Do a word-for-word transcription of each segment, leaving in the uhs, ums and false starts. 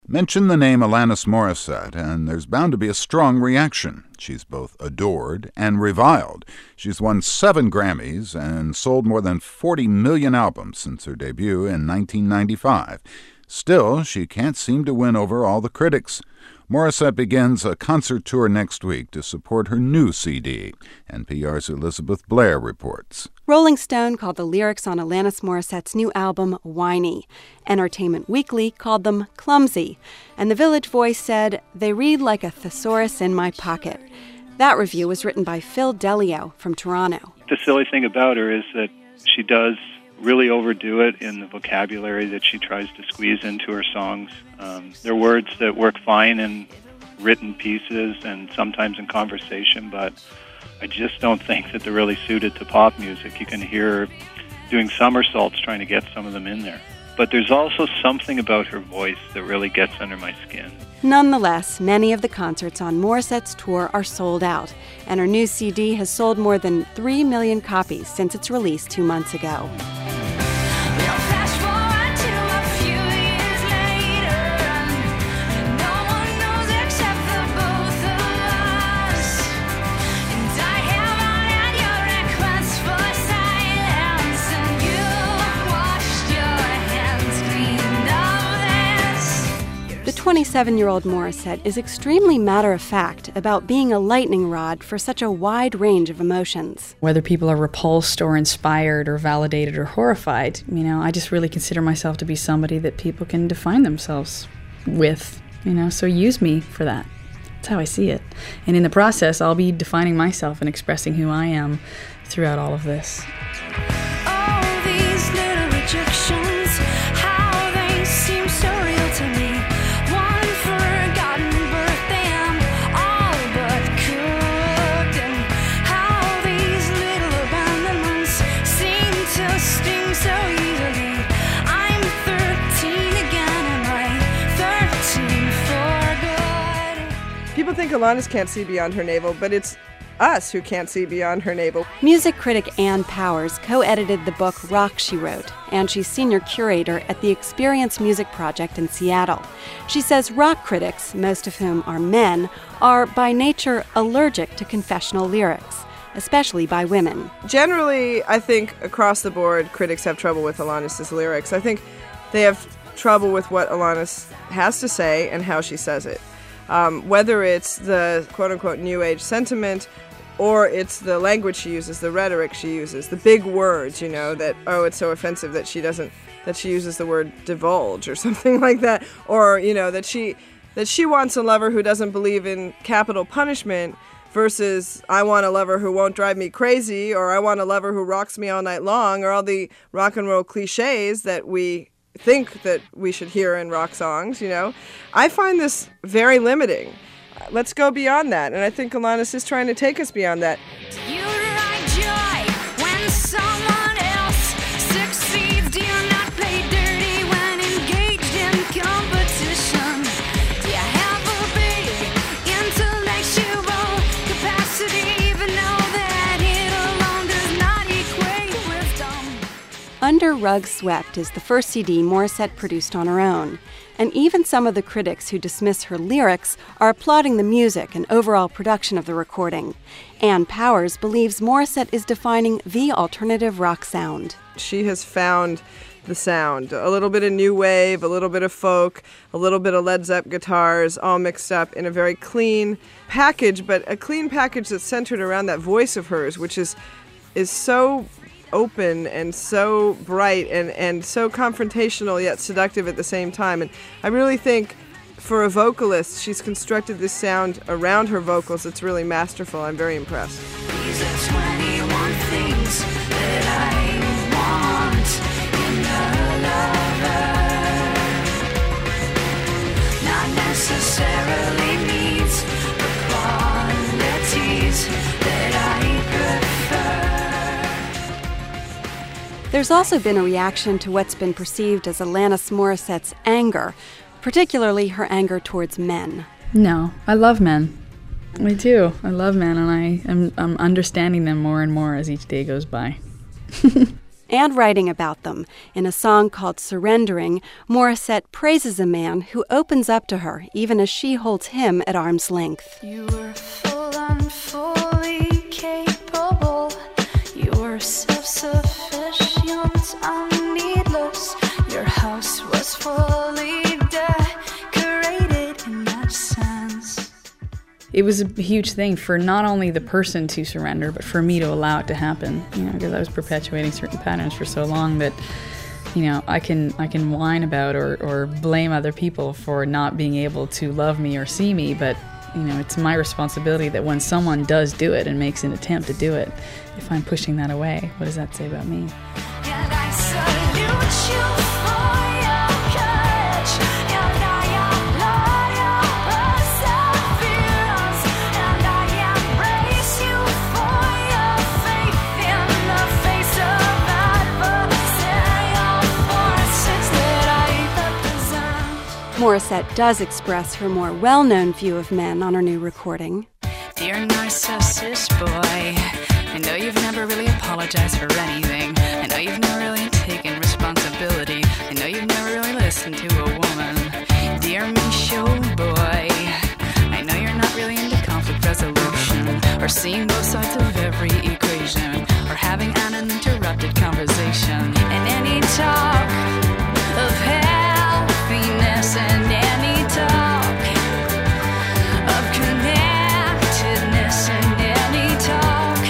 Mention the name Alanis Morissette, and there's bound to be a strong reaction. She's both adored and reviled. She's won seven Grammys and sold more than forty million albums since her debut in nineteen ninety-five. Still, she can't seem to win over all the critics. Morissette begins a concert tour next week to support her new C D. N P R's Elizabeth Blair reports. Rolling Stone called the lyrics on Alanis Morissette's new album whiny. Entertainment Weekly called them clumsy. And The Village Voice said, they read like a thesaurus in my pocket. That review was written by Phil Delio from Toronto. The silly thing about her is that she does really overdo it in the vocabulary that she tries to squeeze into her songs. Um, they're words that work fine in written pieces and sometimes in conversation, but I just don't think that they're really suited to pop music. You can hear her doing somersaults trying to get some of them in there. But there's also something about her voice that really gets under my skin. Nonetheless, many of the concerts on Morissette's tour are sold out, and her new C D has sold more than three million copies since its release two months ago. The twenty-seven-year-old Morissette is extremely matter-of-fact about being a lightning rod for such a wide range of emotions. Whether people are repulsed or inspired or validated or horrified, you know, I just really consider myself to be somebody that people can define themselves with, you know, so use me for that. That's how I see it. And in the process, I'll be defining myself and expressing who I am throughout all of this. All these little rejections, how they seem so real to me. People think Alanis can't see beyond her navel, but it's us who can't see beyond her navel. Music critic Ann Powers co-edited the book Rock, She Wrote, and she's senior curator at the Experience Music Project in Seattle. She says rock critics, most of whom are men, are by nature allergic to confessional lyrics, especially by women. Generally, I think across the board, critics have trouble with Alanis' lyrics. I think they have trouble with what Alanis has to say and how she says it. Um, whether it's the quote-unquote new age sentiment or it's the language she uses, the rhetoric she uses, the big words, you know, that, oh, it's so offensive that she doesn't, that she uses the word divulge or something like that, or, you know, that she, that she wants a lover who doesn't believe in capital punishment versus I want a lover who won't drive me crazy, or I want a lover who rocks me all night long, or all the rock and roll cliches that we think that we should hear in rock songs, you know. I find this very limiting. Let's go beyond that, and I think Alanis is trying to take us beyond that. You write joy when someone else succeeds. Do you not play dirty when engaged in competition? Do you have a big intellectual capacity, even know that it alone does not equate wisdom? Under Rug Swept is the first C D Morissette produced on her own, and even some of the critics who dismiss her lyrics are applauding the music and overall production of the recording. Ann Powers believes Morissette is defining the alternative rock sound. She has found the sound, a little bit of new wave, a little bit of folk, a little bit of Led Zepp guitars, all mixed up in a very clean package, but a clean package that's centered around that voice of hers, which is is so open and so bright and, and so confrontational yet seductive at the same time. And I really think for a vocalist, she's constructed this sound around her vocals that's really masterful. I'm very impressed. These are twenty-one things that I want in a lover. Not necessarily needs, but qualities that I prefer. There's also been a reaction to what's been perceived as Alanis Morissette's anger, particularly her anger towards men. No, I love men. I do. I love men, and I am I'm understanding them more and more as each day goes by. and writing about them. In a song called Surrendering, Morissette praises a man who opens up to her even as she holds him at arm's length. You were full and fully capable. You were self-sufficient and needless. Your house was fully decorated in that sense. It was a huge thing for not only the person to surrender, but for me to allow it to happen. You know, because I was perpetuating certain patterns for so long that, you know, I can I can whine about or, or blame other people for not being able to love me or see me, but you know, it's my responsibility that when someone does do it and makes an attempt to do it, if I'm pushing that away, what does that say about me? And I salute you for your courage, and I applaud your perseverance, and I embrace you for your faith in the face of adversarial forces that I represent. Morissette does express her more well-known view of men on her new recording. Dear Narcissus boy, I know you've never really apologized for anything. I know you've never really taken responsibility. I know you've never really listened to a woman. Dear me show boy, I know you're not really into conflict resolution, or seeing both sides of every equation, or having an uninterrupted conversation. And any talk of healthiness and any talk of connectedness and any talk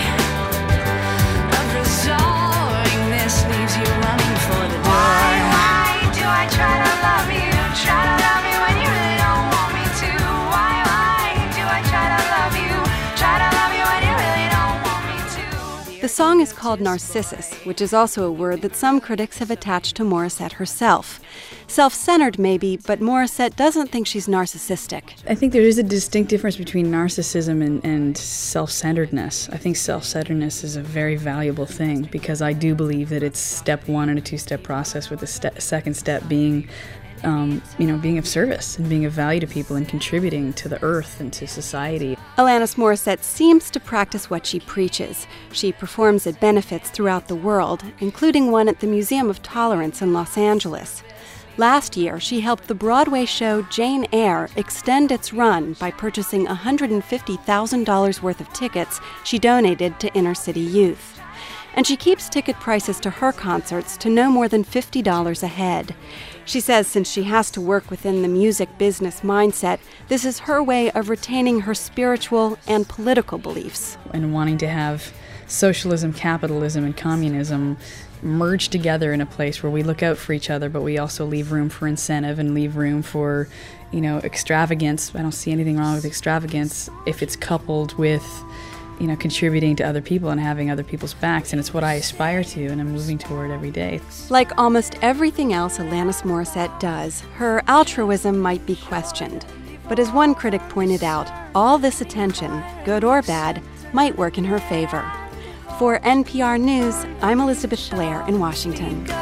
of resolving this leaves you running for the door. Why, why do I try to love you? Try to love you when you really don't want me to. Why, why do I try to love you? Try to love you when you really don't want me to. The song is called Narcissus, which is also a word that some critics have attached to Morissette herself. Self-centered maybe, but Morissette doesn't think she's narcissistic. I think there is a distinct difference between narcissism and, and self-centeredness. I think self-centeredness is a very valuable thing because I do believe that it's step one in a two-step process, with the ste- second step being, um, you know, being of service and being of value to people and contributing to the earth and to society. Alanis Morissette seems to practice what she preaches. She performs at benefits throughout the world, including one at the Museum of Tolerance in Los Angeles. Last year, she helped the Broadway show Jane Eyre extend its run by purchasing one hundred fifty thousand dollars worth of tickets she donated to inner-city youth. And she keeps ticket prices to her concerts to no more than fifty dollars a head. She says since she has to work within the music business mindset, this is her way of retaining her spiritual and political beliefs. And wanting to have socialism, capitalism, and communism merge together in a place where we look out for each other, but we also leave room for incentive and leave room for, you know, extravagance. I don't see anything wrong with extravagance if it's coupled with, you know, contributing to other people and having other people's backs, and it's what I aspire to, and I'm moving toward every day. Like almost everything else Alanis Morissette does, her altruism might be questioned. But as one critic pointed out, all this attention, good or bad, might work in her favor. For N P R News, I'm Elizabeth Blair in Washington.